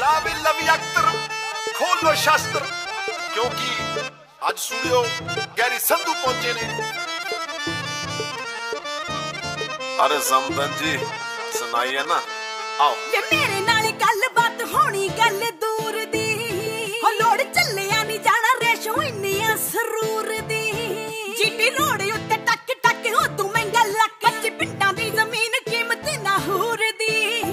ला भी लवी अख्तर खोलो शास्त्र क्योंकि आज स्टूडियो गैरी संधू पहुंचे ने। अरे समदन जी सुनाइए ना, आओ। मेरे नाल गल बात होनी गल दूर दी, हो लोड़ चलिया नहीं जाना रेशो इन्नियां सरूर दी। जीटी रोड उत्ते टक टक हो तू महंगा लक, कच्चे पिंडां दी जमीन कीमत ना हूर दी।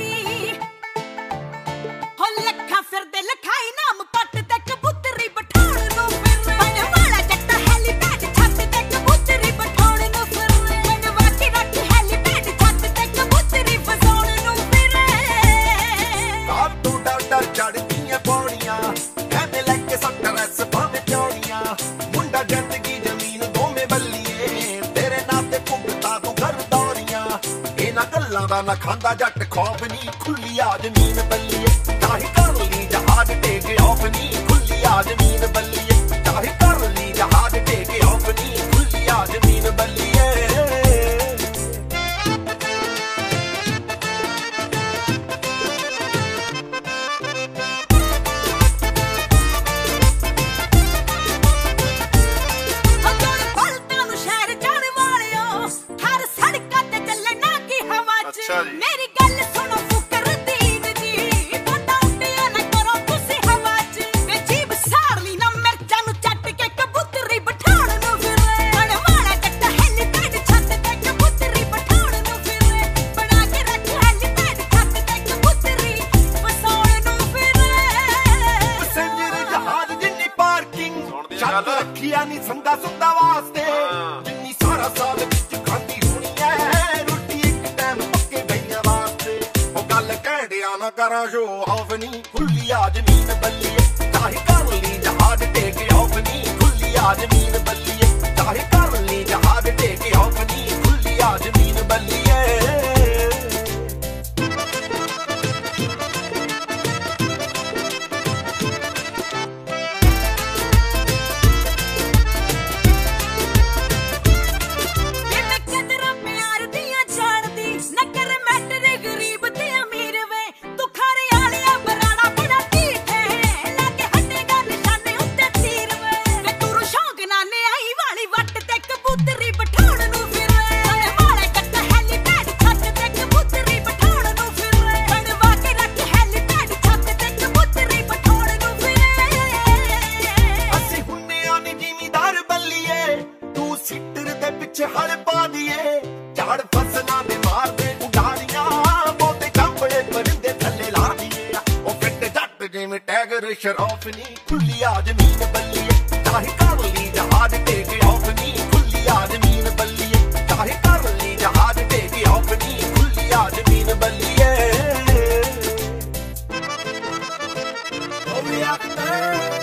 हो लखा फिरदे लखाई नाम पट ते कबूतरी बठाण नु फिर, बन वाला जट्टा हेलीपैड छत ते कबूतरी बठाण नु फिर, बन वाकी रख हेलीपैड छत ते कबूतरी फसाण नु फिर। आप तू डर डर चढ़दियां पौड़ियां कहने लगे सटरस भावे चौड़ियां, मुंडा जिंदगी जमीन दोवें बल्लिए तेरे नाते भुगता तू घर दौड़ियां। इन्हां गल्लां दा ना खांदा जट खौफ नी, खुली आ जमीन बल्लिए चाहे कर ली जहाज टेक ऑफ नी, खुली आ जमीन बल्लिए चाहे कर ली जहाज टेक ऑफ नी, खुली आ जमीन बल्लिए। मेरी गल सुनो फुकरदीन जी, बंदा उड्डिया ना करो तुसी हवा च, वे जीब सार ली ना मिर्चां नु चट के कबूतरी बठाण नु फिरे। बन वाला जट्टा हेलीपैड छत ते कबूतरी बठाण नु फिरे, बना के रख हेलीपैड छत ते कबूतरी फसाण नु फिरे। पैसेंजर जहाज जिन्नी पार्किंग छत रखिया नी संदा सुंदा वास्ते, जिन्नी सारा साल विच खांदी होनी है रोटी एक टाइम पक्के भैया वास्ते। ओ गल कहड़िया ना करा शो ऑफ नी, खुली आ जमीन बल्लिए चाहे कर ली जहाज टेक ऑफ नी, खुली आ जमीन बल्लिए चाहे कर ली जहाज टेक ऑफ नी, खुली आ जमीन बल्लिए। हल पा दिए झाड़ फसना दे मार दे उड़ाड़ियां, बोते कंबले परिंदे थल्ले ला दिए। ओ फिट जट जिवें टैगर शराफ नी, खुली आ जमीन बल्लिए चाहे कर ली जहाज टेक ऑफ नी, खुली आ जमीन बल्लिए चाहे कर ली जहाज टेक ऑफ नी, खुली आ जमीन बल्लिए। ओ वी आते